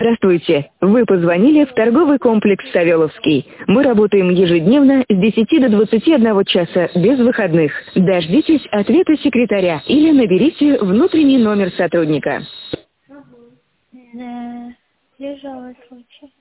Здравствуйте. Вы позвонили в торговый комплекс «Савеловский». Мы работаем ежедневно с 10 до 21 часа без выходных. Дождитесь ответа секретаря или наберите внутренний номер сотрудника. Да, тяжелый случай.